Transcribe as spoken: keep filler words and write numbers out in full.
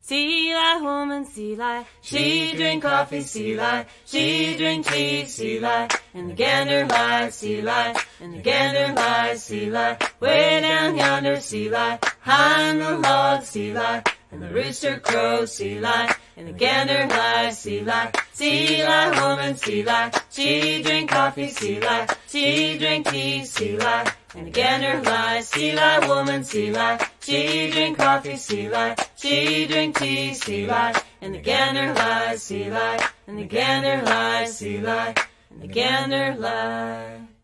Sea life woman, sea life. She drink coffee, sea life. She drink tea, sea life. And the gander lies, sea life. And the gander lies, sea life. Way down yonder, sea life. High on the log, sea life. And the rooster crows, sea life. And the gander lies, sea life. Sea life woman, sea life. She drink coffee, sea life. She drink tea, sea life. And the gander lies, sea life woman, sea life. She drink coffee, sea life. She drink tea, sea life. And the gander lies, sea life. And the gander lies, sea life. And the gander lies.